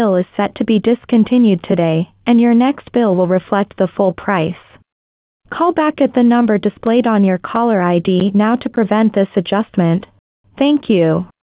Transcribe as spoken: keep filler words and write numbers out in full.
bill is set to be discontinued today, and your next bill will reflect the full price. Call back at the number displayed on your caller I D now to prevent this adjustment. Thank you.